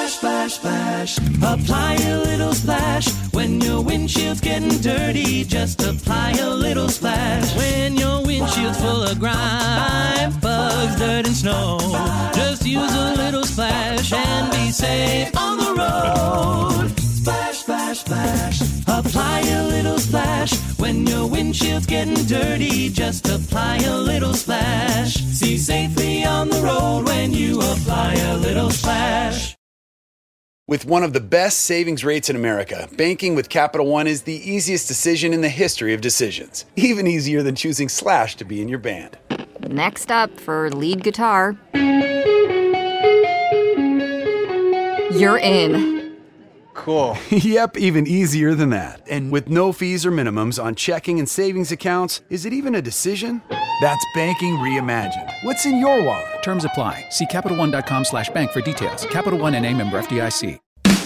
Splash, splash, splash. Apply a little splash. When your windshield's getting dirty, just apply a little splash. When your windshield's full of grime, bugs, dirt, and snow, just use a little splash and be safe on the road. Splash, splash, splash. Apply a little splash. When your windshield's getting dirty, just apply a little splash. See safely on the road when you apply a little splash. With one of the best savings rates in America, banking with Capital One is the easiest decision in the history of decisions. Even easier than choosing Slash to be in your band. Next up for lead guitar. You're in. Cool. Yep, even easier than that. And with no fees or minimums on checking and savings accounts, is it even a decision? That's banking reimagined. What's in your wallet? Terms apply. See CapitalOne.com/bank for details. Capital One N.A. member FDIC.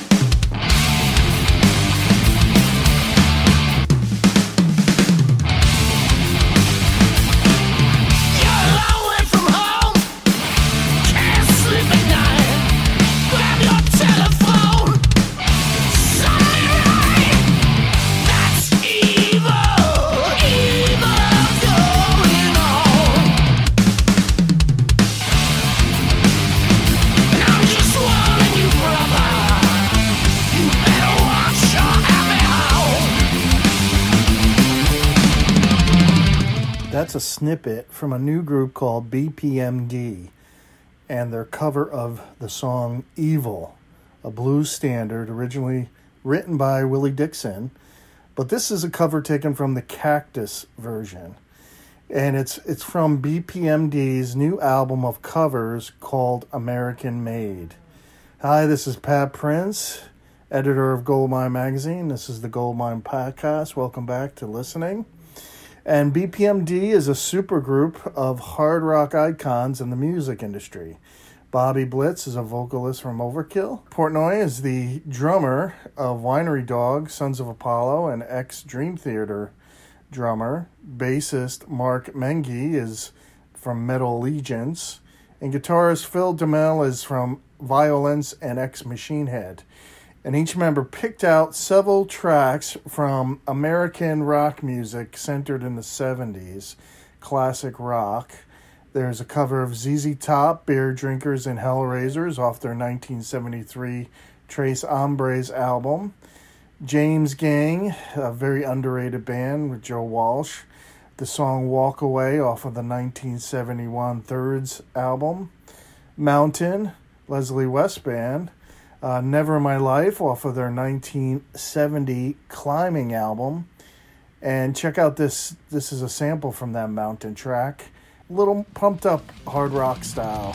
That's a snippet from a new group called BPMD and their cover of the song Evil, a blues standard originally written by Willie Dixon, but this is a cover taken from the Cactus version. And it's from BPMD's new album of covers called American Made. Hi, this is Pat Prince, editor of Goldmine Magazine. This is the Goldmine Podcast. Welcome back to listening. And BPMD is a supergroup of hard rock icons in the music industry. Bobby Blitz is a vocalist from Overkill. Portnoy is the drummer of Winery Dog, Sons of Apollo, and ex-Dream Theater drummer. Bassist Mark Mengi is from Metal Allegiance. And guitarist Phil DeMel is from Violence and ex-Machine Head. And each member picked out several tracks from American rock music centered in the 70s, classic rock. There's a cover of ZZ Top, Beer Drinkers and Hellraisers off their 1973 Tres Hombres album. James Gang, a very underrated band with Joe Walsh. The song Walk Away off of the 1971 Thirds album. Mountain, Leslie West Band. Never in My Life off of their 1970 Climbing album. And check out this is a sample from that Mountain track. A little pumped up hard rock style.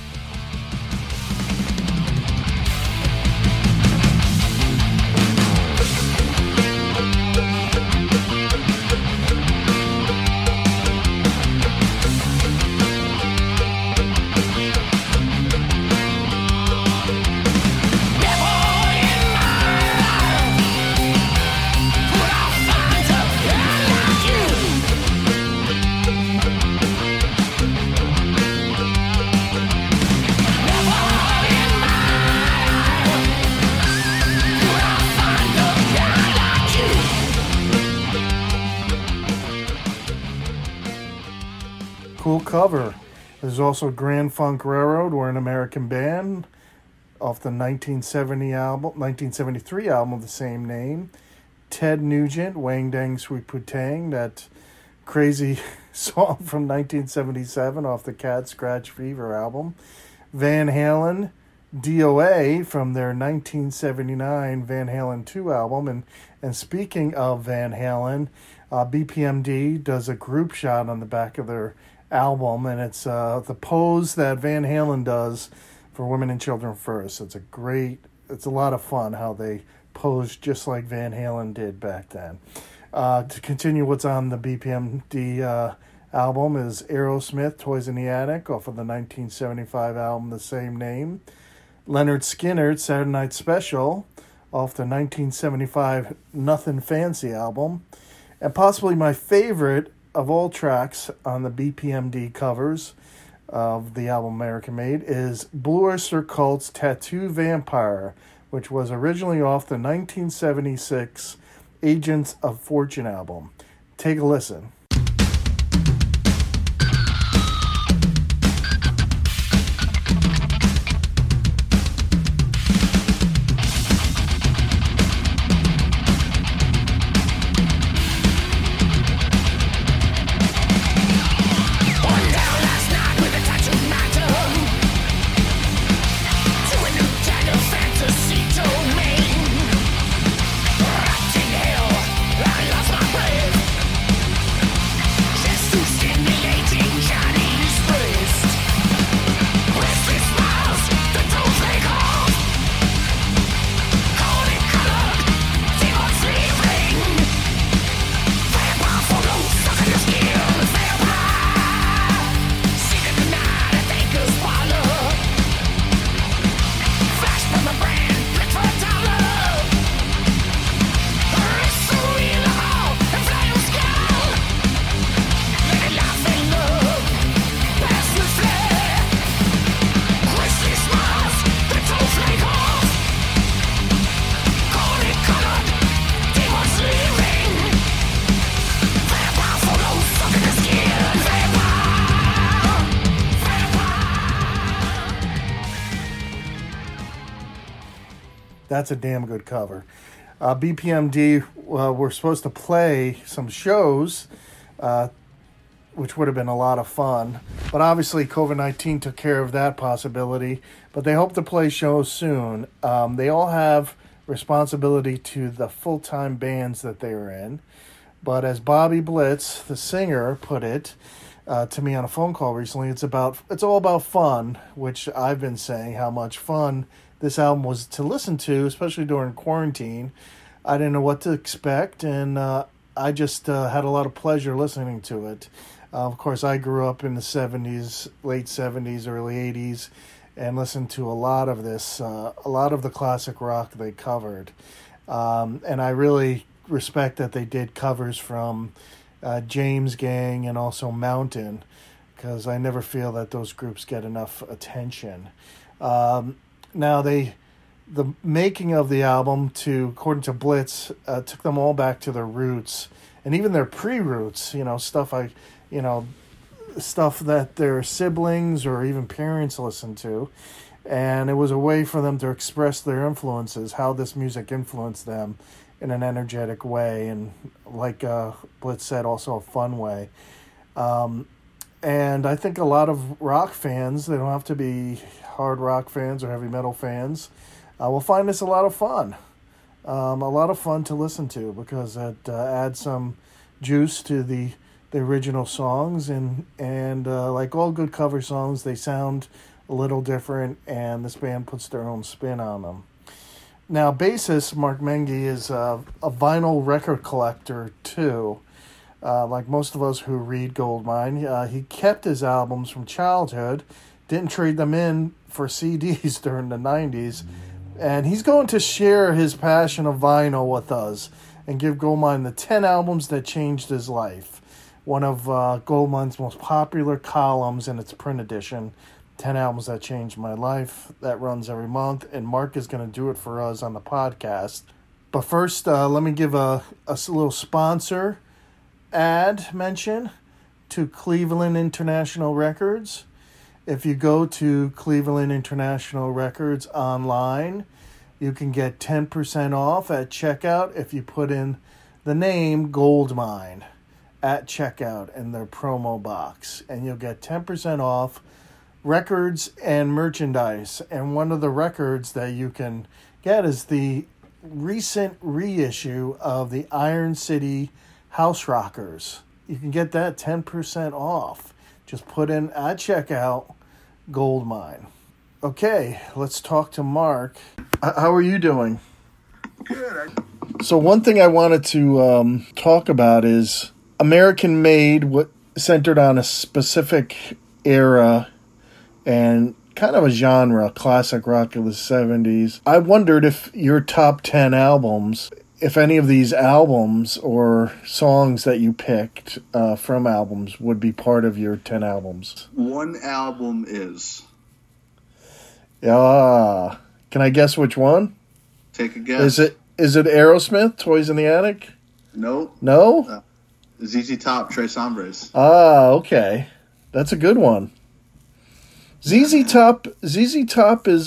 Cool cover. There's also Grand Funk Railroad, we're an American band, off the 1973 album of the same name. Ted Nugent, Wang Dang Sui Putang, that crazy song from 1977 off the Cat Scratch Fever album. Van Halen, DOA from their 1979 Van Halen 2 album. And speaking of Van Halen, BPMD does a group shot on the back of their album, and it's the pose that Van Halen does for Women and Children First. It's a lot of fun how they pose just like Van Halen did back then. To continue what's on the BPMD album is Aerosmith, Toys in the Attic, off of the 1975 album the same name. Leonard Skinner, Saturday Night Special, off the 1975 Nothing Fancy album. And possibly my favorite of all tracks on the BPMD covers, of the album American Made is Blue Oyster Cult's Tattoo Vampire, which was originally off the 1976 Agents of Fortune album. Take a listen. That's a damn good cover. BPMD were supposed to play some shows, which would have been a lot of fun. But obviously COVID-19 took care of that possibility. But they hope to play shows soon. They all have responsibility to the full-time bands that they are in. But as Bobby Blitz, the singer, put it to me on a phone call recently, it's all about fun, which I've been saying how much fun this album was to listen to, especially during quarantine. I didn't know what to expect, and I just had a lot of pleasure listening to it. Of course, I grew up in the 70s, late 70s, early 80s, and listened to a lot of this, a lot of the classic rock they covered. And I really respect that they did covers from James Gang and also Mountain, because I never feel that those groups get enough attention. Now, the making of the album, according to Blitz, took them all back to their roots, and even their pre-roots, stuff that their siblings or even parents listened to. And it was a way for them to express their influences, how this music influenced them in an energetic way, and like Blitz said, also a fun way. And I think a lot of rock fans, they don't have to be hard rock fans or heavy metal fans, will find this a lot of fun. A lot of fun to listen to, because it adds some juice to the original songs, and like all good cover songs, they sound a little different, and this band puts their own spin on them. Now, bassist Mark Menghi is a vinyl record collector too. Like most of us who read Goldmine, he kept his albums from childhood, didn't trade them in for CDs during the 90s, and he's going to share his passion of vinyl with us and give Goldmine the 10 albums that changed his life. One of Goldmine's most popular columns in its print edition, 10 albums that changed my life. That runs every month, and Mark is going to do it for us on the podcast. But first, let me give a little sponsor ad mention to Cleveland International Records. If you go to Cleveland International Records online, you can get 10% off at checkout if you put in the name Goldmine at checkout in their promo box, and you'll get 10% off records and merchandise. And one of the records that you can get is the recent reissue of the Iron City House Rockers. You can get that 10% off. Just put in at checkout Goldmine. Okay, let's talk to Mark. How are you doing? Good. So one thing I wanted to talk about is American Made, centered on a specific era and kind of a genre, classic rock of the 70s. I wondered if your top 10 albums if any of these albums or songs that you picked from albums would be part of your 10 albums. One album is. Yeah. Can I guess which one? Take a guess. Is it Aerosmith, Toys in the Attic? Nope. No? ZZ Top, Tres Hombres. Ah, okay. That's a good one. ZZ Top is,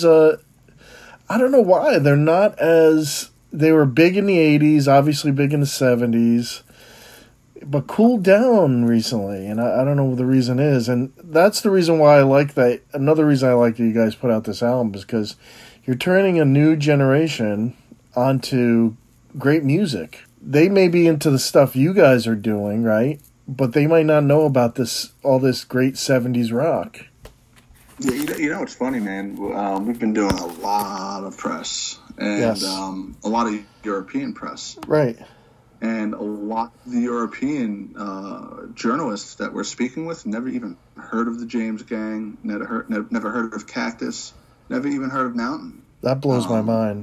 I don't know why. They're not as... They were big in the 80s, obviously big in the 70s, but cooled down recently, and I don't know what the reason is. And that's the reason why I like that. Another reason I like that you guys put out this album is because you're turning a new generation onto great music. They may be into the stuff you guys are doing, right? But they might not know about all this great 70s rock. Yeah, you know, it's funny, man. We've been doing a lot of press and Yes. A lot of European press. Right. And a lot of the European journalists that we're speaking with never even heard of the James Gang, never heard of Cactus, never even heard of Mountain. That blows my mind.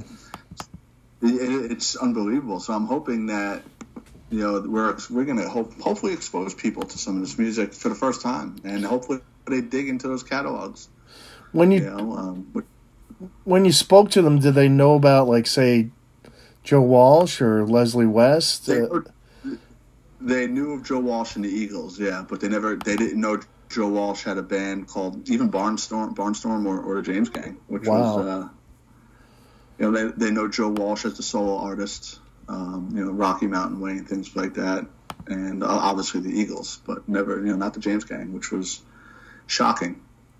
It's unbelievable. So I'm hoping that, you know, we're going to hopefully expose people to some of this music for the first time, and hopefully they dig into those catalogs. When you spoke to them, did they know about, like, say, Joe Walsh or Leslie West? They knew of Joe Walsh and the Eagles, yeah, but they didn't know Joe Walsh had a band called even Barnstorm or the James Gang, which was, you know, they know Joe Walsh as the solo artist, you know, Rocky Mountain Way and things like that, and obviously the Eagles, but never, you know, not the James Gang, which was shocking.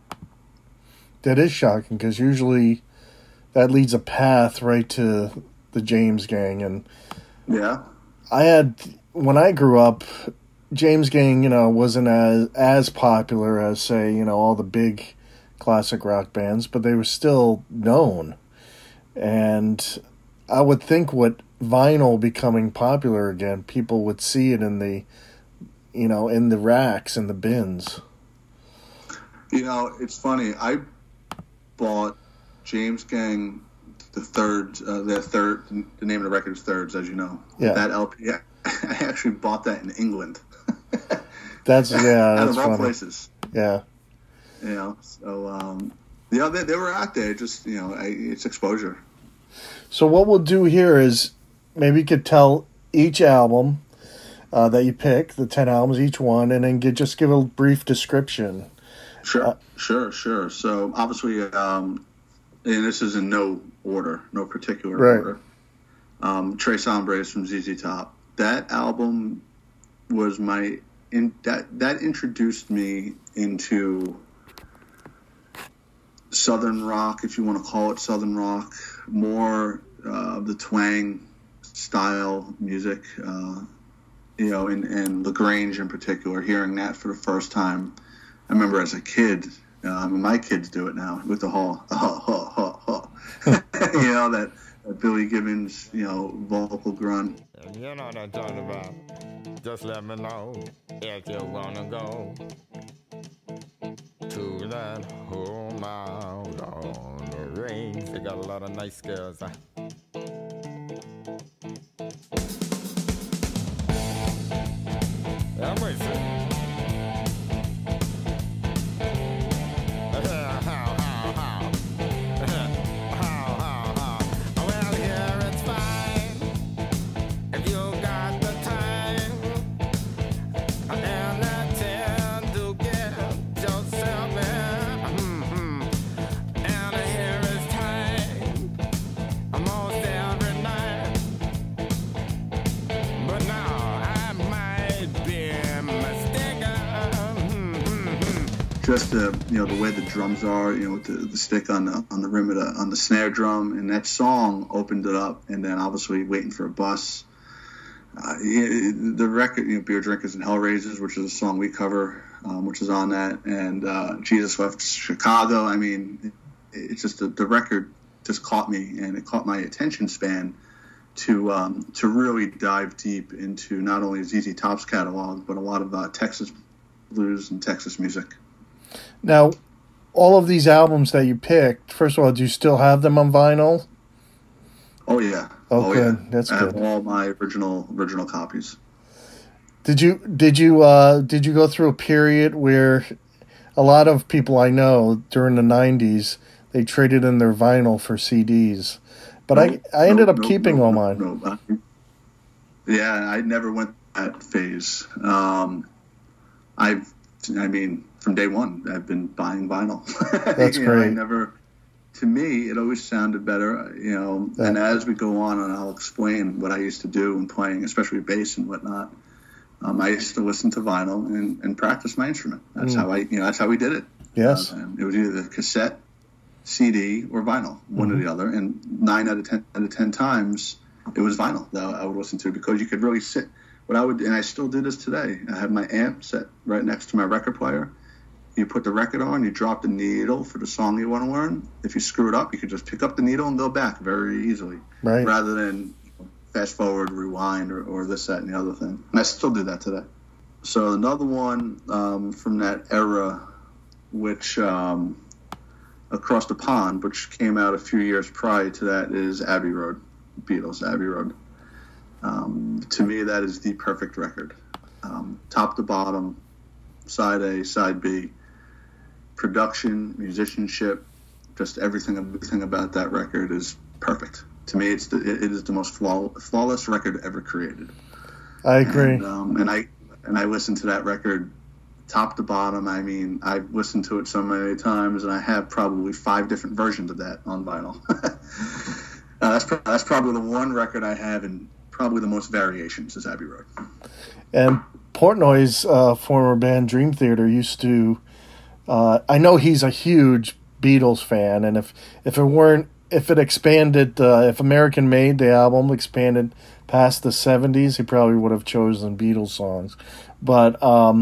That is shocking, because usually that leads a path right to the James Gang. And yeah, when I grew up, James Gang, you know, wasn't as popular as, say, you know, all the big classic rock bands, but they were still known. And I would think with vinyl becoming popular again, people would see it in the, you know, in the racks and the bins. You know, it's funny. I bought James Gang, the name of the record is Thirds, as you know. Yeah. That LP, I actually bought that in England. That's out of all funny. places. Yeah. You know, so you know, they were out there. Just, you know, it's exposure. So what we'll do here is maybe you could tell each album that you pick, the 10 albums, each one, and then just give a brief description. Sure. So obviously, and this is in no order, no particular Right. order. Tres Hombres from ZZ Top. That album was that introduced me into Southern rock, if you want to call it Southern rock, more of the twang style music, you know, and LaGrange in particular, hearing that for the first time. I remember as a kid, my kids do it now with the whole, you know, that Billy Gibbons, you know, vocal grunt. You know what I'm talking about. Just let me know if you wanna go to that home out on the range. They got a lot of nice girls. I'm with you. Well, here it's fine if you got the time and the time to get yourself in. And here is time almost every night. But now I might be mistaken. Just you know, the way the drums are, you know, with the stick on the rim of on the snare drum, and that song opened it up. And then obviously Waiting for a Bus, the record, you know, Beer Drinkers and Hellraisers, which is a song we cover, which is on that, and Jesus Left Chicago. I mean, it's just the record just caught me, and it caught my attention span to really dive deep into not only ZZ Top's catalog, but a lot of Texas blues and Texas music. Now, all of these albums that you picked, first of all, do you still have them on vinyl? Oh yeah. Oh, good. Yeah. That's I good. have all my original copies. Did you go through a period where a lot of people I know during the 90s, they traded in their vinyl for CDs? But I ended up keeping all mine. Yeah, I never went that phase. I mean, from day one, I've been buying vinyl. That's great. To me, it always sounded better, you know. And as we go on, and I'll explain what I used to do when playing, especially bass and whatnot. I used to listen to vinyl and practice my instrument. That's how that's how we did it. Yes. It was either the cassette, CD, or vinyl, one or the other. And 9 out of 10 times, it was vinyl that I would listen to, because you could really sit. What I would, and I still do this today. I have my amp set right next to my record player. You put the record on, you drop the needle for the song you want to learn. If you screw it up, you could just pick up the needle and go back very easily, right? Rather than fast forward, rewind, or this, that, and the other thing. And I still do that today. So another one from that era, which Across the Pond, which came out a few years prior to that, is Abbey Road, Beatles, Abbey Road. To me, that is the perfect record. Top to bottom, side A, side B, production, musicianship, just everything about that record is perfect. To me, it is the most flawless record ever created. I agree. And I listened to that record top to bottom. I mean, I've listened to it so many times, and I have probably 5 different versions of that on vinyl. That's probably the one record I have, and probably the most variations is Abbey Road. And Portnoy's former band Dream Theater used to. I know he's a huge Beatles fan, and if American Made, the album, expanded past the 70s, he probably would have chosen Beatles songs. But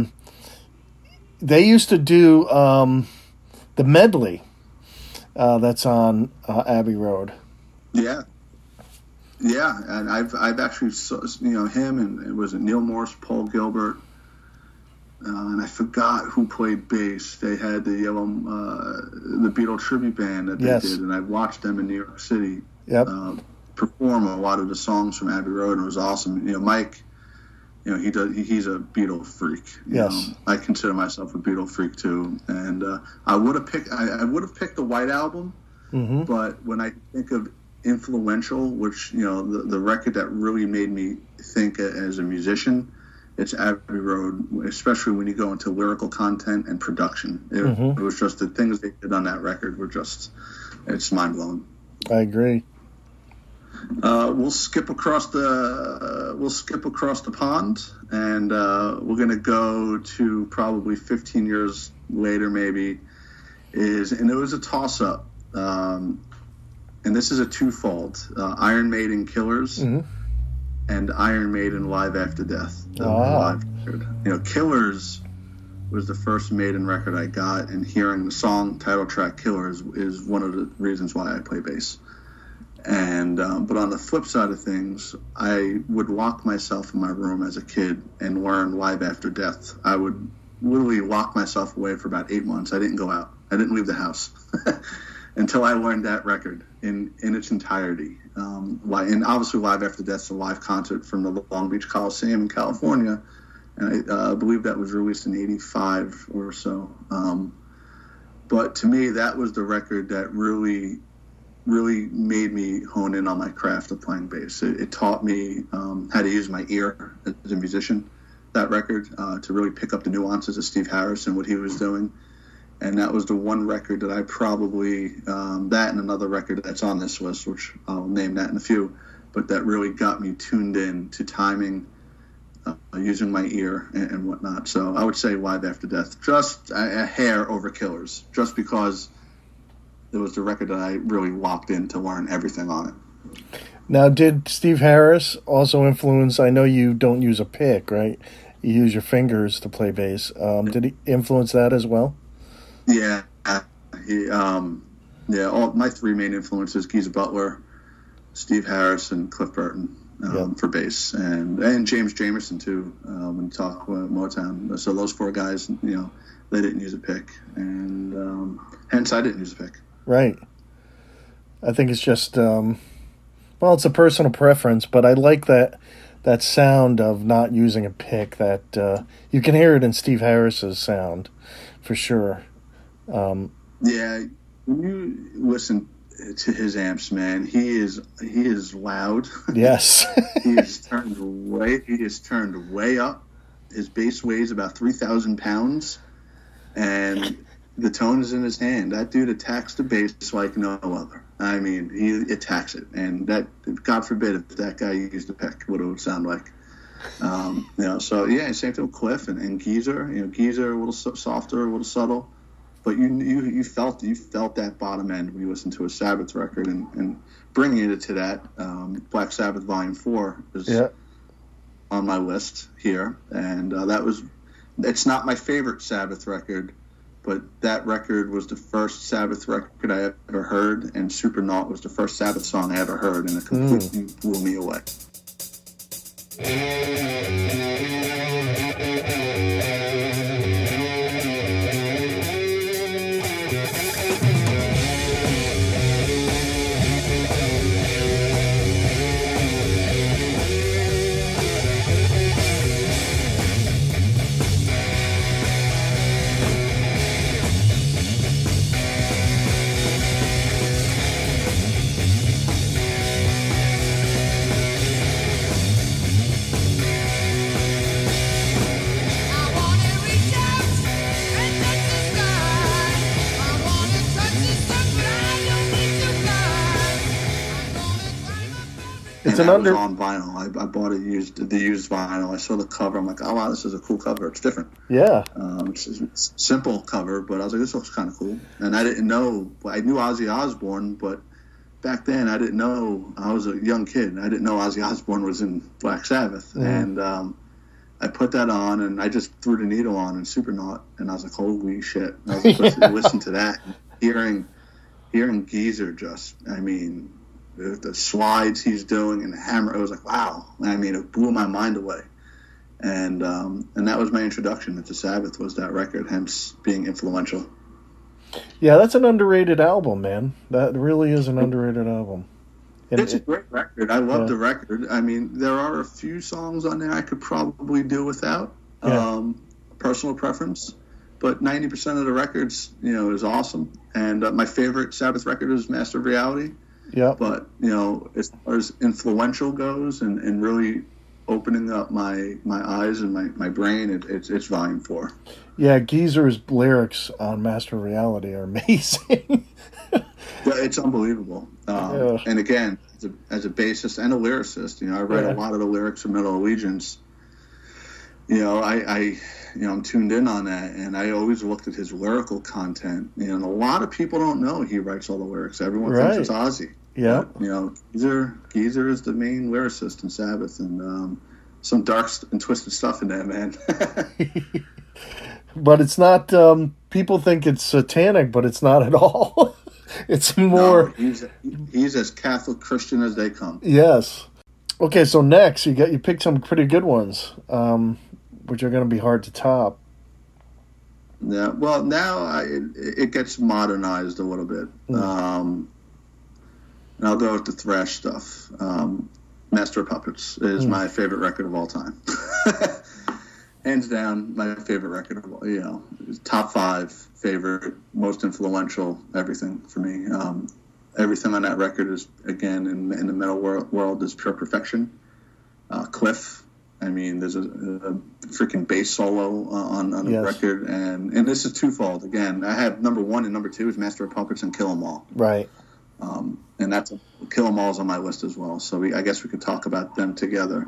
they used to do the medley that's on Abbey Road. Yeah, and I've actually him, and was it Neil Morse, Paul Gilbert, and I forgot who played bass. They had the Beatle tribute band that they did, and I watched them in New York City perform a lot of the songs from Abbey Road, and it was awesome. Mike, he's a Beatle freak. I consider myself a Beatle freak too, and I would have picked the White Album, but when I think of influential, which the record that really made me think as a musician, it's Abbey Road, especially when you go into lyrical content and production. It was just the things they did on that record were it's mind blowing. I agree. We'll skip across the pond, and we're gonna go to probably 15 years later, maybe. And it was a toss up. And this is a twofold: Iron Maiden Killers and Iron Maiden Live After Death. Live record. Killers was the first Maiden record I got, and hearing the song title track Killers is one of the reasons why I play bass. And but on the flip side of things, I would lock myself in my room as a kid and learn Live After Death. I would literally lock myself away for about 8 months. I didn't go out. I didn't leave the house. Until I learned that record in its entirety. And obviously Live After Death's a live concert from the Long Beach Coliseum in California, and I believe that was released in 85 or so. But to me, that was the record that really, really made me hone in on my craft of playing bass. It taught me how to use my ear as a musician, that record, to really pick up the nuances of Steve Harris and what he was doing. And that was the one record that I probably, that and another record that's on this list, which I'll name that in a few, but that really got me tuned in to timing, using my ear and whatnot. So I would say Live After Death, just a hair over Killers, just because it was the record that I really locked in to learn everything on it. Now, did Steve Harris also influence, I know you don't use a pick, right? You use your fingers to play bass. Did he influence that as well? Yeah, all my 3 main influences: Geezer Butler, Steve Harris, and Cliff Burton for bass, and James Jamerson too. When you talk Motown, so those 4 guys, they didn't use a pick, and hence I didn't use a pick. Right. I think it's just, Well, it's a personal preference, but I like that sound of not using a pick. That you can hear it in Steve Harris's sound, for sure. Yeah, when you listen to his amps, man, he is loud. Yes. He is turned way up. His bass weighs about 3,000 pounds, and the tone is in his hand. That dude attacks the bass like no other. I mean, he attacks it, and that, God forbid, if that guy used a pick, what it would sound like. So yeah, same thing with Cliff and Geezer. Geezer a little softer, a little subtle, but you felt that bottom end when you listen to a Sabbath record, and bringing it to that. Black Sabbath Volume 4 is on my list here, and it's not my favorite Sabbath record, but that record was the first Sabbath record I ever heard, and Supernaut was the first Sabbath song I ever heard, and it completely blew me away. It's and that was on vinyl. I bought the used vinyl. I saw the cover. I'm like, oh wow, this is a cool cover. It's different. Yeah. It's a simple cover, but I was like, this looks kind of cool. And I didn't know. I knew Ozzy Osbourne, but back then I didn't know. I was a young kid. And I didn't know Ozzy Osbourne was in Black Sabbath. And I put that on, and I just threw the needle on in Supernaut, and I was like, holy shit! I was supposed to listen to that, and hearing Geezer just, I mean, the slides he's doing and the hammer, it was like, wow. I mean, it blew my mind away. And that was my introduction into Sabbath, was that record, hence being influential. Yeah, that's an underrated album, man. That really is an underrated album. And it's a great record. I love the record. I mean, there are a few songs on there I could probably do without. Personal preference. But 90% of the records, is awesome. And my favorite Sabbath record is Master of Reality. Yeah. But, as far as influential goes and really opening up my eyes and my brain, it's Volume 4. Yeah, Geezer's lyrics on Master of Reality are amazing. It's unbelievable. And again, as a bassist and a lyricist, I write a lot of the lyrics for Metal Allegiance. I'm tuned in on that, and I always looked at his lyrical content. And a lot of people don't know he writes all the lyrics. Everyone thinks it's Ozzy. Yeah. Geezer is the main lyricist in Sabbath, and some dark and twisted stuff in there, man. But it's not. People think it's satanic, but it's not at all. It's more. No, he's as Catholic Christian as they come. Yes. Okay, so next you picked some pretty good ones, which are going to be hard to top. Yeah. Well, now it gets modernized a little bit. And I'll go with the thrash stuff. Master of Puppets is my favorite record of all time. Hands down, my favorite record of all, top 5 favorite, most influential, everything for me. Everything on that record is, again, in the metal world is pure perfection. Cliff, I mean, there's a freaking bass solo on the record, and this is twofold. Again, I have number 1 and number 2 is Master of Puppets and Kill 'Em All. Right. And that's Kill 'Em All's on my list as well. So I guess we could talk about them together.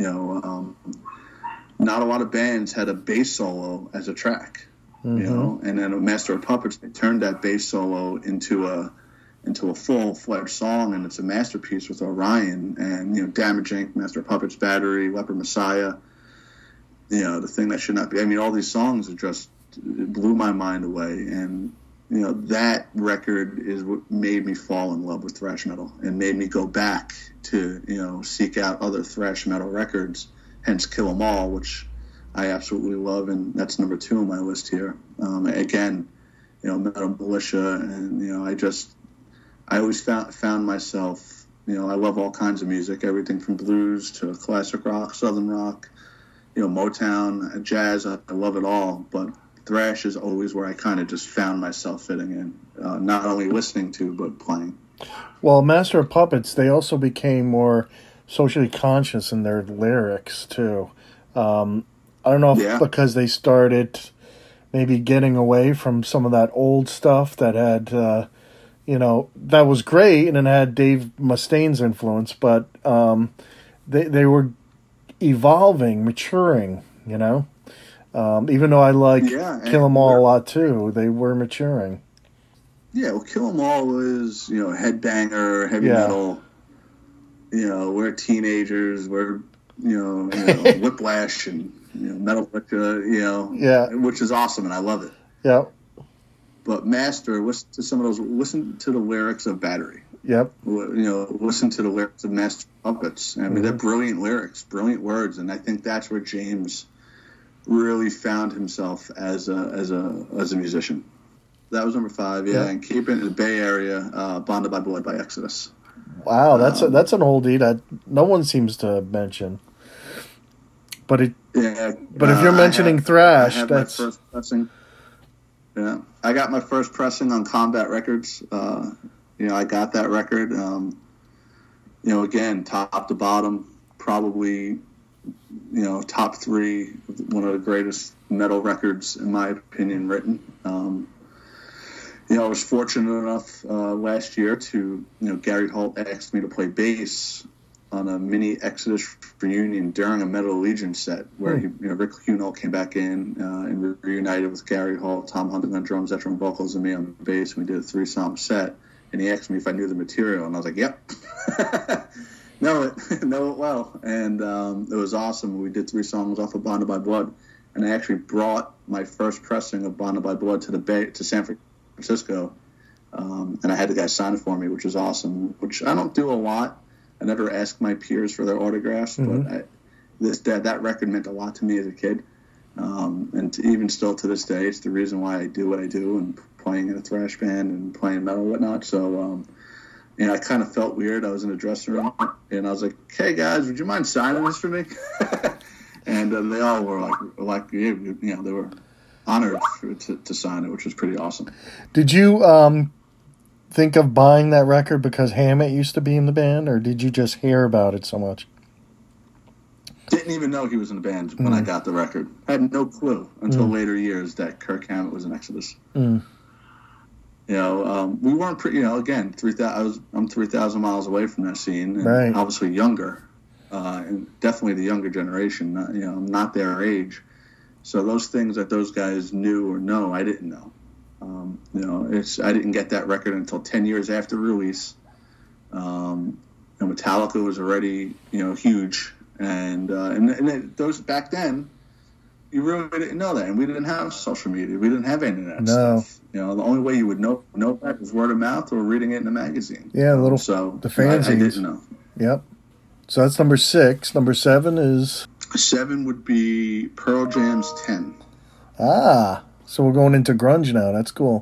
Not a lot of bands had a bass solo as a track, and then a Master of Puppets, they turned that bass solo into a full-fledged song, and it's a masterpiece with Orion and Damage Inc., Master of Puppets, Battery, Leper Messiah, The Thing That Should Not Be. I mean, all these songs it blew my mind away, and that record is what made me fall in love with thrash metal and made me go back to seek out other thrash metal records. Hence Kill 'Em All, which I absolutely love, and that's number 2 on my list here. Again, Metal Militia, and I always found myself I love all kinds of music, everything from blues to classic rock, southern rock, Motown, jazz. I love it all, but thrash is always where I kind of just found myself fitting in, not only listening to, but playing. Well, Master of Puppets, they also became more socially conscious in their lyrics, too. I don't know if because they started maybe getting away from some of that old stuff that had, that was great and it had Dave Mustaine's influence, but they were evolving, maturing, even though I like Kill 'Em All a lot too, they were maturing. Yeah, well, Kill 'Em All is, headbanger, heavy metal. We're teenagers, we're, Whiplash and, Metal, which is awesome, and I love it. Yeah. But Master, listen to the lyrics of Battery. Yep. Listen to the lyrics of Master Puppets. I mean, they're brilliant lyrics, brilliant words, and I think that's where James really found himself as a musician. That was number 5, and keep it in the Bay Area, Bonded by Blood by Exodus. Wow, that's an oldie that no one seems to mention. But if you're mentioning thrash, that's my first pressing. Yeah, I got my first pressing on Combat Records. I got that record. Again, top to bottom, probably, top 3, one of the greatest metal records in my opinion written. I was fortunate enough last year to, Gary Holt asked me to play bass on a mini Exodus reunion during a Metal Allegiance set where Rick Hunold came back in and reunited with Gary Holt, Tom Hunting on drums, Etron vocals, and me on bass. And we did a 3-song set, and he asked me if I knew the material, and I was like, "Yep, know it well." And it was awesome. We did 3 songs off of Bonded by Blood, and I actually brought my first pressing of Bonded by Blood to San Francisco, and I had the guy sign it for me, which was awesome. Which I don't do a lot. I never ask my peers for their autographs, but that record meant a lot to me as a kid, and even still to this day, it's the reason why I do what I do, and playing in a thrash band and playing metal and whatnot. So, I kind of felt weird. I was in a dressing room, and I was like, "Hey guys, would you mind signing this for me?" And they all were like, they were honored to sign it, which was pretty awesome. Did you think of buying that record because Hammett used to be in the band, or did you just hear about it so much? Didn't even know he was in the band when I got the record. I had no clue until later years that Kirk Hammett was in Exodus. We weren't again, 3,000. I'm 3,000 miles away from that scene, and obviously younger, and definitely the younger generation. Not their age. So those things that those guys knew or know, I didn't know. I didn't get that record until 10 years after release. Metallica was already, huge, and those back then, you really didn't know that, and we didn't have social media, we didn't have any of that stuff. The only way you would know that was word of mouth or reading it in a magazine. Yeah, the fanzines. I didn't know. Yep. So that's number 6. Number 7 is 7 would be Pearl Jam's 10. Ah. So we're going into grunge now. That's cool.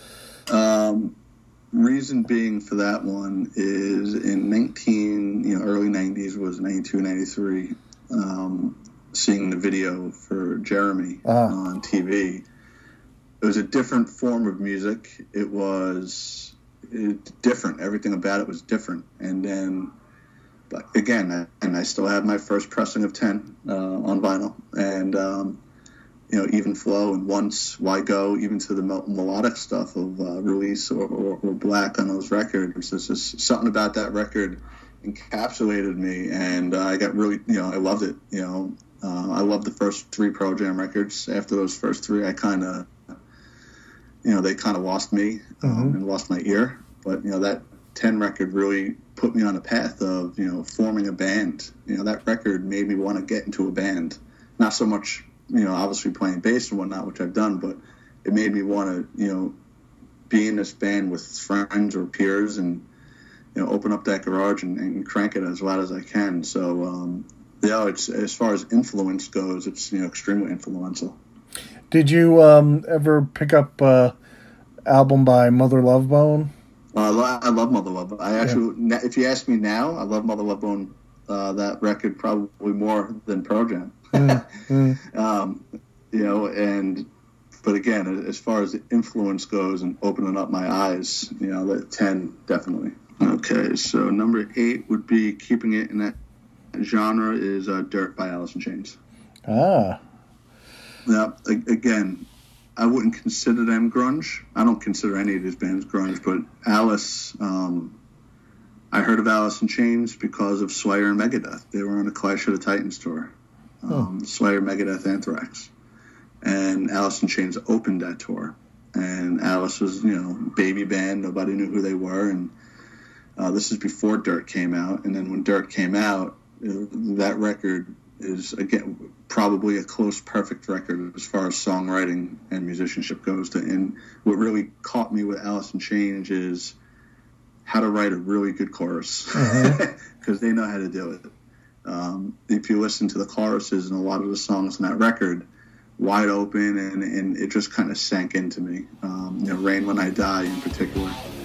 Reason being for that one is in early 90s was 92, 93, seeing the video for Jeremy on TV. It was a different form of music. It was different. Everything about it was different. And then, but again, I still have my first pressing of 10 on vinyl. And, Even Flow and Once, Why Go, even to the melodic stuff of Release or Black on those records. There's just something about that record encapsulated me, and I got really, I loved it. I loved the first 3 Pearl Jam records. After those first 3, I kind of, they kind of lost me and lost my ear. But, that 10 record really put me on a path of, forming a band. That record made me want to get into a band. Not so much, obviously playing bass and whatnot, which I've done, but it made me want to, be in this band with friends or peers and, open up that garage and crank it as loud as I can. So, it's, as far as influence goes, it's, extremely influential. Did you ever pick up album by Mother Love Bone? I love Mother Love Bone. I actually, if you ask me now, I love Mother Love Bone, that record probably more than Pearl Jam. But again, as far as the influence goes and opening up my eyes, that 10 definitely. Okay, so number 8 would be, keeping it in that genre, is Dirt by Alice in Chains. Ah. Now, again, I wouldn't consider them grunge. I don't consider any of these bands grunge, but Alice, I heard of Alice in Chains because of Slayer and Megadeth. They were on a Clash of the Titans tour. Slayer, Megadeth, Anthrax. And Alice in Chains opened that tour. And Alice was, baby band. Nobody knew who they were. And this is before Dirt came out. And then when Dirt came out, that record is, again, probably a close perfect record as far as songwriting and musicianship goes. And what really caught me with Alice in Chains is how to write a really good chorus, because they know how to do it. If you listen to the choruses in a lot of the songs on that record, wide open, and it just kind of sank into me. Rain When I Die in particular.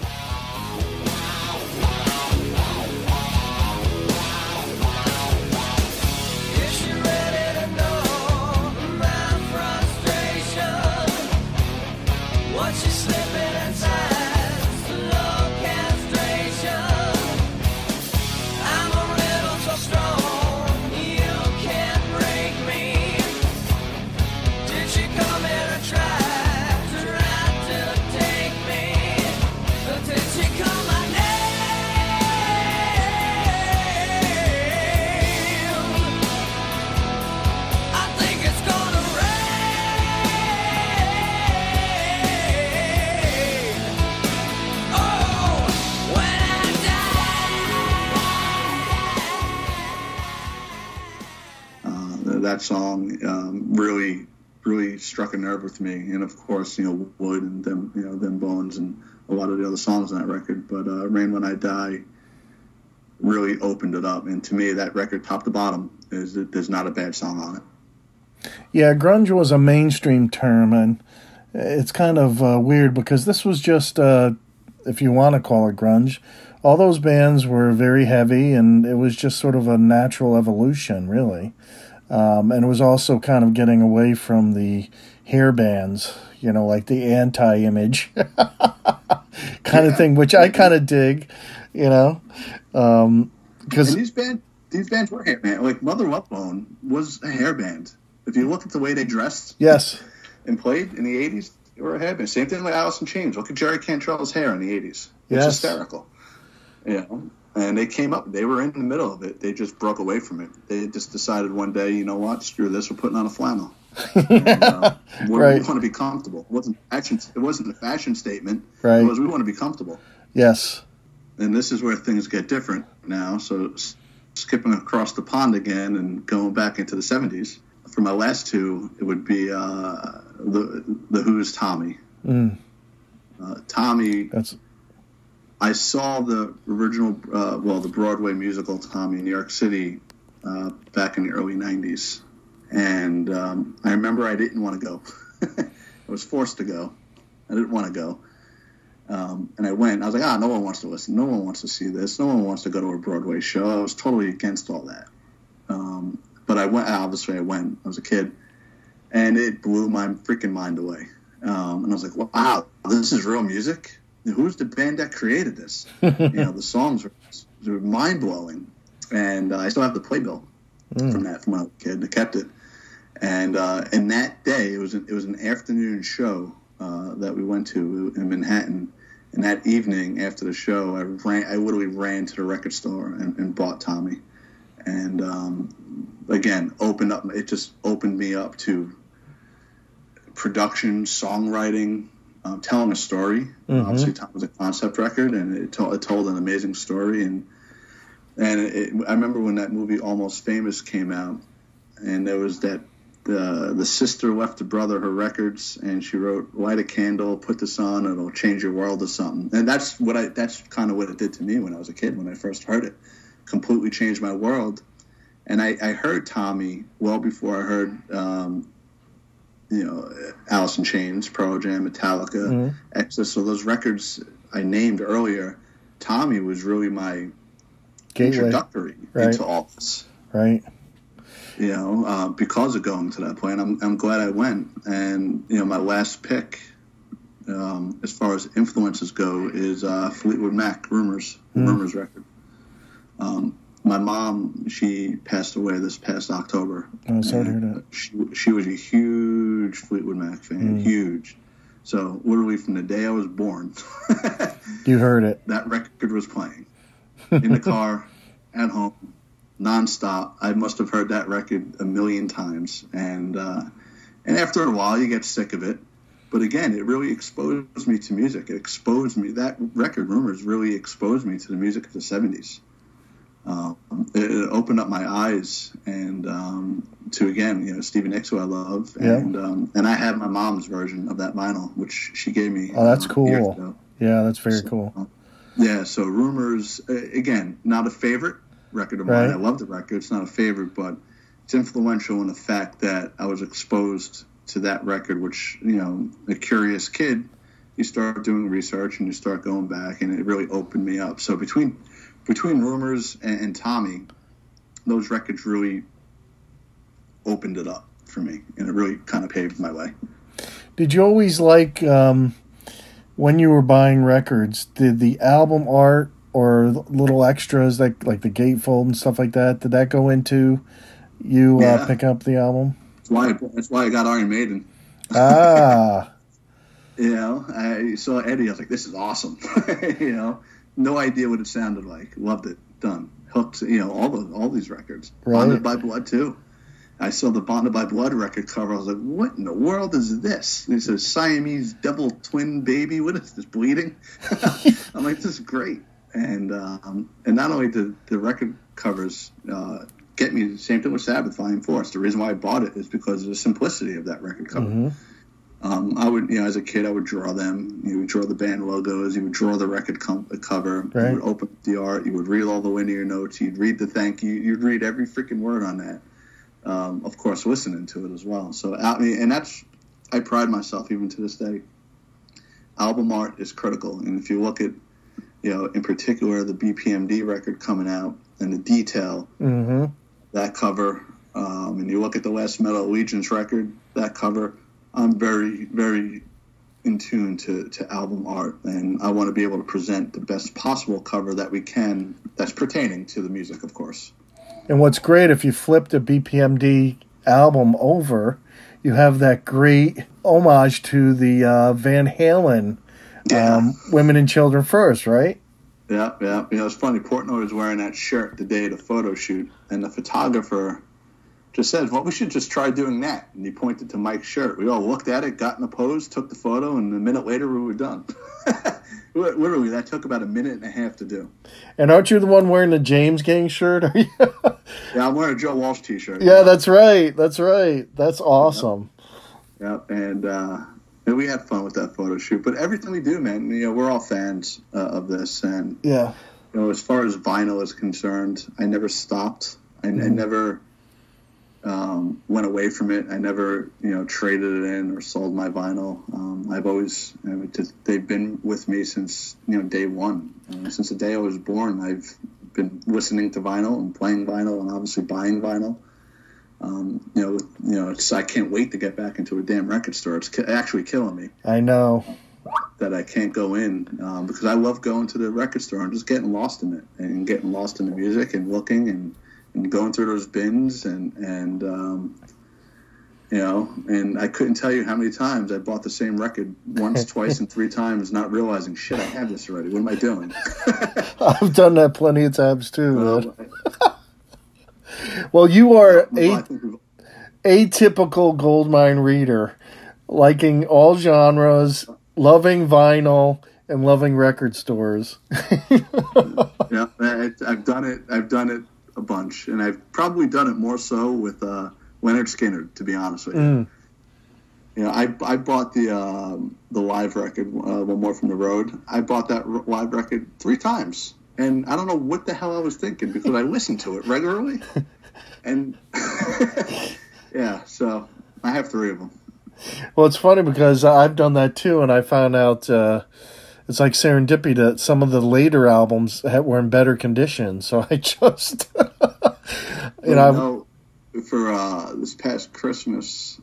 That song really struck a nerve with me, and of course, Wood and them Bones and a lot of the other songs on that record. But Rain When I Die really opened it up, and to me, that record, top to bottom, there's not a bad song on it. Yeah, grunge was a mainstream term, and it's kind of weird because this was just, if you want to call it grunge, all those bands were very heavy, and it was just sort of a natural evolution, really. And it was also kind of getting away from the hair bands, like the anti-image kind of thing, which I kind of dig, because these bands were hair band. Like Mother Love Bone was a hair band. If you look at the way they dressed, yes, and played in the 80s, they were a hair band. Same thing with Alice in Chains. Look at Jerry Cantrell's hair in the 80s. It's hysterical. And they came up, they were in the middle of it. They just broke away from it. They just decided one day, you know what, screw this, we're putting on a flannel. And, we want to be comfortable. It wasn't a fashion statement. Right. It was, we want to be comfortable. Yes. And this is where things get different now. So skipping across the pond again and going back into the 70s. For my last two, it would be the Who's Tommy. Tommy... I saw the original, the Broadway musical Tommy in New York City back in the early 90s. And I remember I didn't want to go. I was forced to go. I didn't want to go. And I went. I was like, no one wants to listen. No one wants to see this. No one wants to go to a Broadway show. I was totally against all that. But I went. Obviously, I went. I was a kid. And it blew my freaking mind away. And I was like, wow, this is real music? Who's the band that created this? The songs were mind-blowing. And I still have the playbill from when I was a kid. I kept it. And that day, it was an afternoon show that we went to in Manhattan. And that evening, after the show, I literally ran to the record store and bought Tommy. And again, it just opened me up to production, songwriting, telling a story. Obviously, Tom was a concept record, and it told an amazing story. And I remember when that movie Almost Famous came out, and there was that the sister left the brother her records, and she wrote, "Light a candle, put this on, it'll change your world," or something. And that's kind of what it did to me when I was a kid. When I first heard it, completely changed my world. And I heard Tommy well before I heard. Alice in Chains, Pearl Jam, Metallica, Exodus. So those records I named earlier, Tommy was really my Gateway. introductory into all this. Right. You know, because of going to that point, I'm glad I went. And you know, my last pick, as far as influences go, is Fleetwood Mac, Rumors, Rumors record. My mom, she passed away this past October. Oh, sorry to hear that. She was a huge Fleetwood Mac fan, huge. So literally from the day I was born, you heard it. That record was playing in the car, at home, nonstop. I must have heard that record a million times, and after a while, you get sick of it. But again, it really exposed me to music. It exposed me. That record, Rumors, really exposed me to the music of the '70s. It opened up my eyes and to, again, you know, Stevie Nicks, who I love, and I have my mom's version of that vinyl, which she gave me. Oh, that's cool. Years ago. Yeah, that's very cool. Yeah, so Rumors, again, not a favorite record of mine. I love the record. It's not a favorite, but it's influential in the fact that I was exposed to that record, which, you know, a curious kid, you start doing research and you start going back, and it really opened me up. So between Rumors and Tommy, those records really opened it up for me, and it really kind of paved my way. Did you always like, when you were buying records, did the album art or little extras like the gatefold and stuff like that, did that go into you picking up the album? That's why I got Iron Maiden. Ah. You know, I saw Eddie, I was like, this is awesome. You know, no idea what it sounded like. Loved it. Done. Hooked, you know, all these records. Right. Bonded by Blood, too. I saw the Bonded by Blood record cover. I was like, what in the world is this? It's a Siamese double twin baby. What is this, bleeding? I'm like, this is great. And not only did the record covers get me, the same thing with Sabbath Volume 4. The reason why I bought it is because of the simplicity of that record cover. Mm-hmm. I would, you know, as a kid, I would draw them. You would draw the band logos. You would draw the record cover. Right. You would open up the art. You would read all the way into your notes. You'd read the thank you. You'd read every freaking word on that. Of course, listening to it as well. So, and I pride myself even to this day. Album art is critical, and if you look at, you know, in particular the BPMD record coming out and the detail, that cover, and you look at the Last Metal Allegiance record, that cover. I'm very, very in tune to album art, and I want to be able to present the best possible cover that we can that's pertaining to the music, of course. And what's great, if you flip the BPMD album over, you have that great homage to the Van Halen Women and Children First, right? Yeah. You know, it's funny. Portnoy was wearing that shirt the day of the photo shoot, and the photographer just says, well, we should just try doing that. And he pointed to Mike's shirt. We all looked at it, got in a pose, took the photo, and a minute later we were done. Literally, that took about a minute and a half to do. And aren't you the one wearing the James Gang shirt? Are you? Yeah, I'm wearing a Joe Walsh t-shirt. Yeah, that's right. That's awesome. Yeah, and we had fun with that photo shoot. But everything we do, man, you know, we're all fans of this. And, yeah, you know, as far as vinyl is concerned, I never stopped. I never went away from it. I never, you know, traded it in or sold my vinyl. I've always, they've been with me since, you know, day one. Since the day I was born, I've been listening to vinyl and playing vinyl and obviously buying vinyl. You know, I can't wait to get back into a damn record store. It's actually killing me. I know that I can't go in because I love going to the record store and just getting lost in it and getting lost in the music and looking and going through those bins and you know, and I couldn't tell you how many times I bought the same record once, twice, and 3 times, not realizing, shit, I have this already. What am I doing? I've done that plenty of times too, man. Well, you are atypical Goldmine reader, liking all genres, loving vinyl, and loving record stores. Yeah, I've done it a bunch, and I've probably done it more so with Leonard Skinner, to be honest with you. You know, I bought the live record, One More from the Road. I bought that live record 3 times, and I don't know what the hell I was thinking because I listened to it regularly, and yeah, so I have 3 of them. Well, it's funny because I've done that too, and I found out it's like serendipity that some of the later albums were in better condition. So I just, for this past Christmas,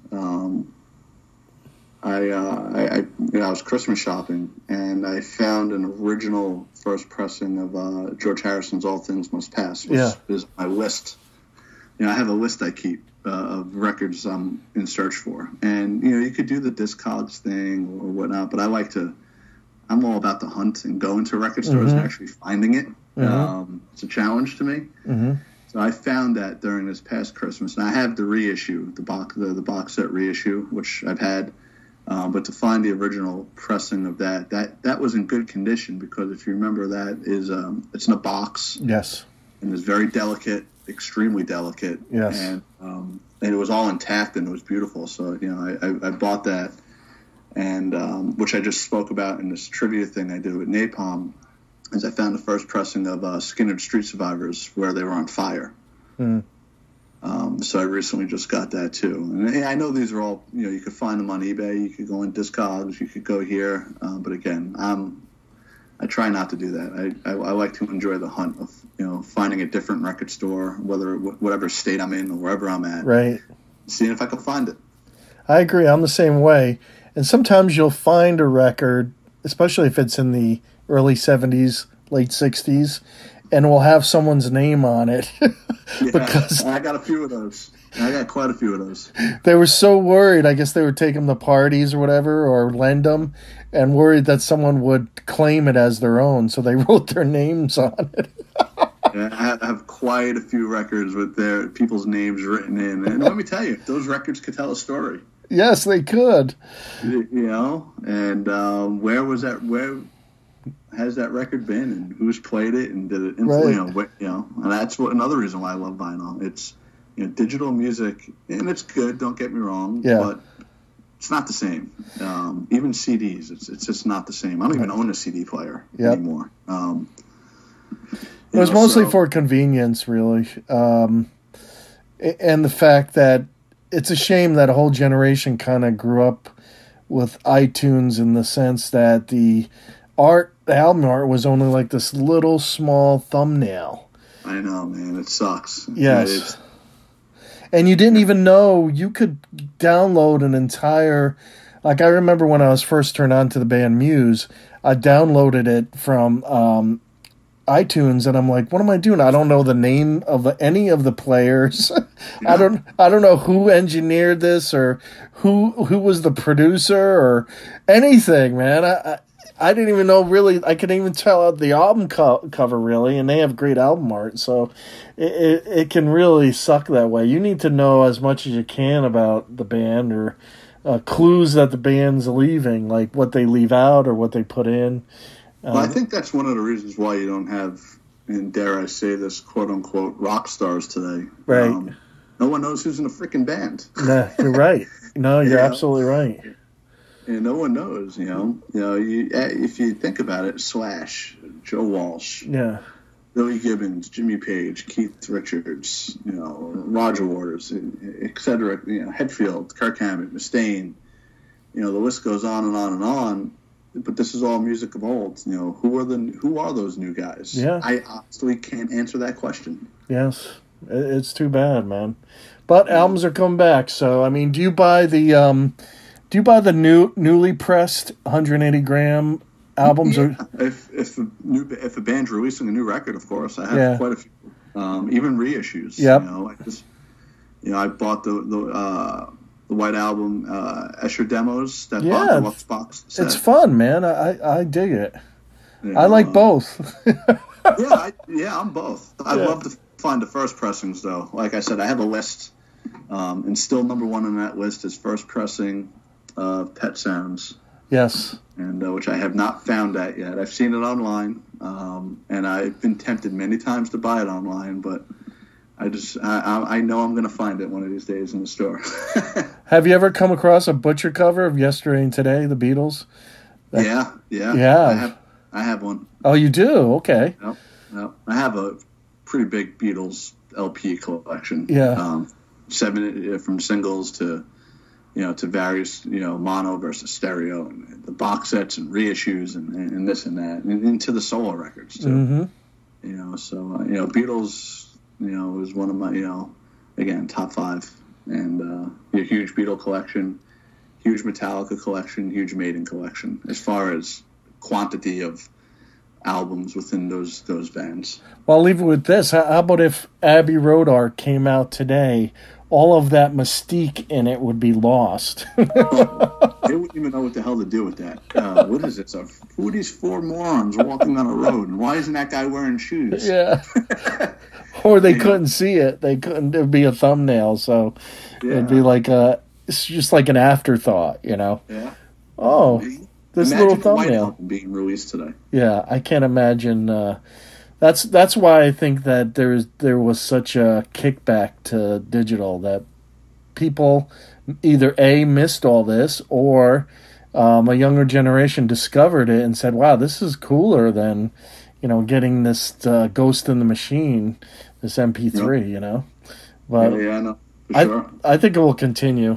I was Christmas shopping, and I found an original first pressing of George Harrison's "All Things Must Pass," which is my list. I have a list I keep of records I'm in search for, and you could do the Discogs thing or whatnot, but I'm all about the hunt and going to record stores and actually finding it. It's a challenge to me. So I found that during this past Christmas, and I have the reissue, the box set reissue, which I've had. But to find the original pressing of that was in good condition, because if you remember, that is it's in a box. Yes. And it's very delicate, extremely delicate. Yes. And it was all intact and it was beautiful. So I bought that, and which I just spoke about in this trivia thing I did with Napalm, is I found the first pressing of Skynyrd Street Survivors, where they were on fire. So I recently just got that too, and I know these are all, you could find them on eBay, you could go in Discogs, you could go here, but again, I try not to do that. I like to enjoy the hunt of finding a different record store, whatever state I'm in or wherever I'm at, right, seeing if I can find it. I agree. I'm the same way, and sometimes you'll find a record, especially if it's in the early 70s, late 60s, and will have someone's name on it. Because I got a few of those. I got quite a few of those. They were so worried. I guess they would take them to parties or whatever, or lend them, and worried that someone would claim it as their own, so they wrote their names on it. I have quite a few records with their people's names written in. And let me tell you, those records could tell a story. Yes, they could. And where has that record been, and who's played it, and did it influence, and that's another reason why I love vinyl. It's digital music, and it's good, don't get me wrong, but it's not the same. Even CDs, it's just not the same. I don't even own a CD player anymore. It was mostly for convenience, really, and the fact that it's a shame that a whole generation kind of grew up with iTunes, in the sense that the album art was only like this little small thumbnail. I know, man. It sucks. Yes. And you didn't even know you could download an entire... Like, I remember when I was first turned on to the band Muse, I downloaded it from iTunes, and I'm like, what am I doing? I don't know the name of any of the players. I don't know who engineered this, or who was the producer, or anything, man. I didn't even know, really. I couldn't even tell out the album cover, really, and they have great album art, so it can really suck that way. You need to know as much as you can about the band, or clues that the band's leaving, like what they leave out or what they put in. Well, I think that's one of the reasons why you don't have, and dare I say this, quote-unquote, rock stars today. Right. No one knows who's in a freaking band. Nah, you're right. No, you're absolutely right. And no one knows, if you think about it, Slash, Joe Walsh, Billy Gibbons, Jimmy Page, Keith Richards, Roger Waters, etc., Hetfield, Kirk Hammett, Mustaine, the list goes on and on and on. But this is all music of old. Who are those new guys? Yeah. I honestly can't answer that question. Yes, it's too bad, man. But albums are coming back. So, I mean, do you buy the newly pressed 180 gram albums? Yeah. If a band's releasing a new record, of course, I have quite a few. Even reissues. Yep. I bought the White Album, Escher Demos, that deluxe box set. It's fun, man. I dig it. I like both. I'm both. I love to find the first pressings, though. Like I said, I have a list, and still number one on that list is first pressing of Pet Sounds. Yes. And which I have not found that yet. I've seen it online, and I've been tempted many times to buy it online, but I know I'm going to find it one of these days in the store. Have you ever come across a Butcher cover of Yesterday and Today, the Beatles? Yeah. I have one. Oh, you do? Okay. Yep. I have a pretty big Beatles LP collection. Yeah. 7 from singles to to various, mono versus stereo, and the box sets and reissues and this and that, and into the solo records too. Mm-hmm. So Beatles, is one of my, again, top 5, and a huge Beatle collection, huge Metallica collection, huge Maiden collection, as far as quantity of albums within those bands. Well, I'll leave it with this. How about if Abbey Road Art came out today? All of that mystique in it would be lost. They wouldn't even know what the hell to do with that. What is it? So, who are these 4 morons walking on a road? And why isn't that guy wearing shoes? Yeah. Or they couldn't see it. They couldn't. It'd be a thumbnail, so it'd be like it's just like an afterthought, Yeah. Oh, this Imagine little the White thumbnail Album being released today. Yeah, I can't imagine. That's why I think that there was such a kickback to digital, that people either missed all this, or a younger generation discovered it and said, "Wow, this is cooler than getting this Ghost in the Machine, this MP3." Yep. But no, for sure. I think it will continue.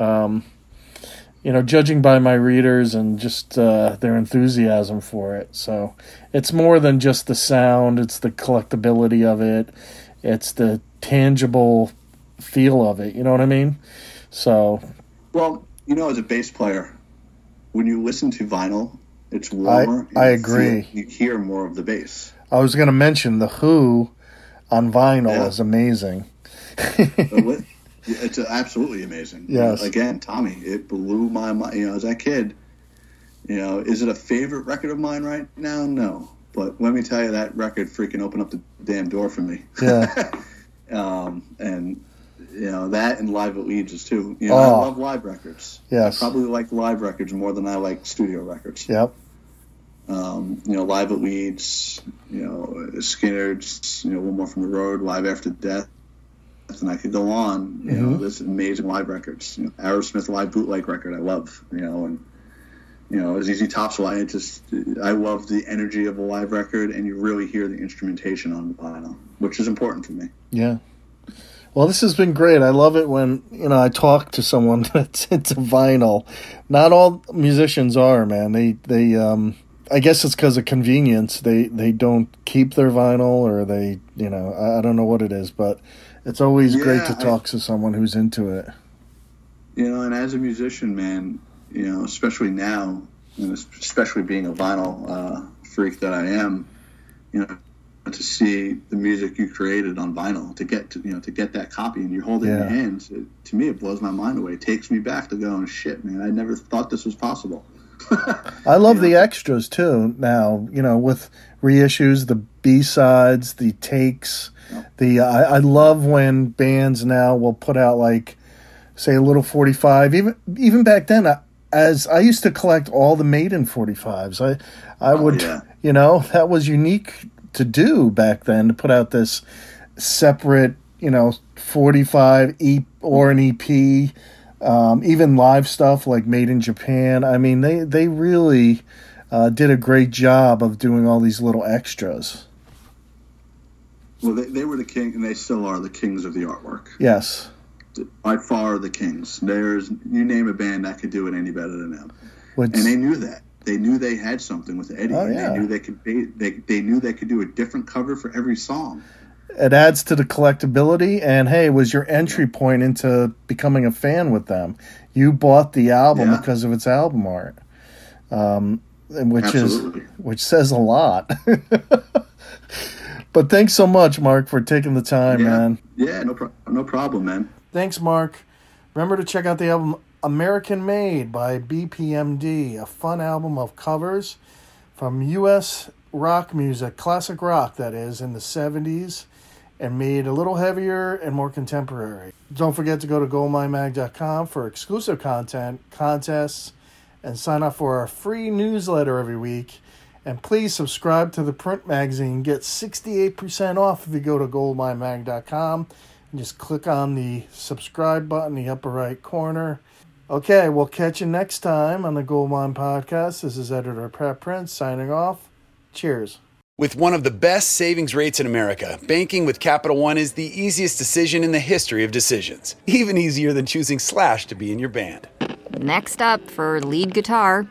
Judging by my readers and just their enthusiasm for it. So it's more than just the sound. It's the collectability of it. It's the tangible feel of it. You know what I mean? So. Well, as a bass player, when you listen to vinyl, it's warmer. I agree. You hear more of the bass. I was going to mention the Who on vinyl is amazing. It's absolutely amazing. Yes. Again, Tommy, it blew my mind. As a kid, is it a favorite record of mine right now? No. But let me tell you, that record freaking opened up the damn door for me. Yeah. And, that and Live at Leeds too. I love live records. Yes. I probably like live records more than I like studio records. Yep. Live at Leeds, Skinner's, One More from the Road, Live After Death. And I could go on, this amazing live records. Aerosmith live bootleg record I love, and ZZ Top's live. I love the energy of a live record, and you really hear the instrumentation on the vinyl, which is important for me. Yeah. Well, this has been great. I love it when I talk to someone that's into vinyl. Not all musicians are, man. They I guess it's because of convenience. They don't keep their vinyl, or they I don't know what it is, but. It's always great to talk to someone who's into it. And as a musician, man, especially now, especially being a vinyl freak that I am, to see the music you created on vinyl, to get that copy and you hold it in your hands, to me, it blows my mind away. It takes me back to going, shit, man, I never thought this was possible. I love the extras too now, with reissues, the B-sides, the takes. I love when bands now will put out, like, say, a little 45. Even back then, as I used to collect all the Maiden 45s. I would, that was unique to do back then, to put out this separate, 45 or an EP, even live stuff like Made in Japan. I mean, they really did a great job of doing all these little extras. Well, they were the king, and they still are the kings of the artwork. Yes. By far the kings. You name a band that could do it any better than them. And they knew that. They knew they had something with Eddie. Oh, and yeah. They knew they knew they could do a different cover for every song. It adds to the collectability, and hey, it was your entry point into becoming a fan with them. You bought the album because of its album art, which says a lot. But thanks so much, Mark, for taking the time, man. Yeah, no problem, man. Thanks, Mark. Remember to check out the album American Made by BPMD, a fun album of covers from U.S. rock music, classic rock, that is, in the 70s, and made a little heavier and more contemporary. Don't forget to go to goldminemag.com for exclusive content, contests, and sign up for our free newsletter every week. And please subscribe to the print magazine. Get 68% off if you go to goldminemag.com and just click on the subscribe button in the upper right corner. Okay, we'll catch you next time on the Goldmine Podcast. This is editor Pat Prince signing off. Cheers. With one of the best savings rates in America, banking with Capital One is the easiest decision in the history of decisions. Even easier than choosing Slash to be in your band. Next up for lead guitar,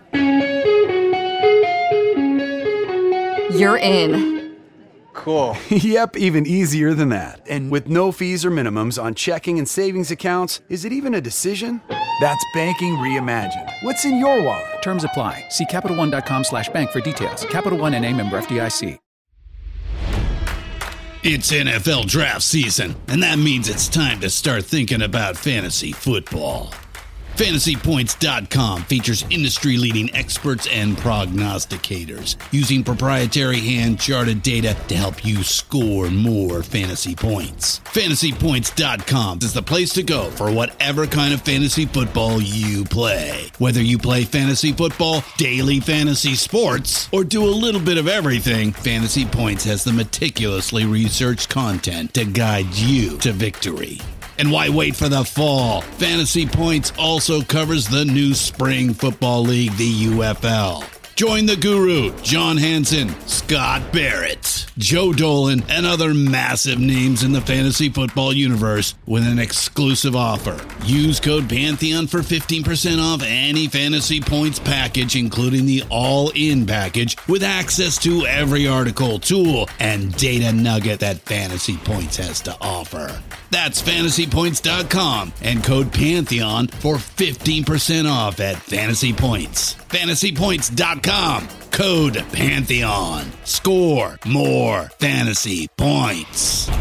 you're in. Cool. Yep, even easier than that. And with no fees or minimums on checking and savings accounts, is it even a decision? That's banking reimagined. What's in your wallet? Terms apply. See CapitalOne.com/bank for details. Capital One NA, member FDIC. It's NFL draft season, and that means it's time to start thinking about fantasy football. FantasyPoints.com features industry-leading experts and prognosticators using proprietary hand-charted data to help you score more fantasy points. FantasyPoints.com is the place to go for whatever kind of fantasy football you play. Whether you play fantasy football, daily fantasy sports, or do a little bit of everything, Fantasy Points has the meticulously researched content to guide you to victory. And why wait for the fall? Fantasy Points also covers the new spring football league, the UFL. Join the guru, John Hansen, Scott Barrett, Joe Dolan, and other massive names in the fantasy football universe with an exclusive offer. Use code Pantheon for 15% off any Fantasy Points package, including the all-in package, with access to every article, tool, and data nugget that Fantasy Points has to offer. That's FantasyPoints.com and code Pantheon for 15% off at Fantasy Points. FantasyPoints.com, code Pantheon. Score more fantasy points.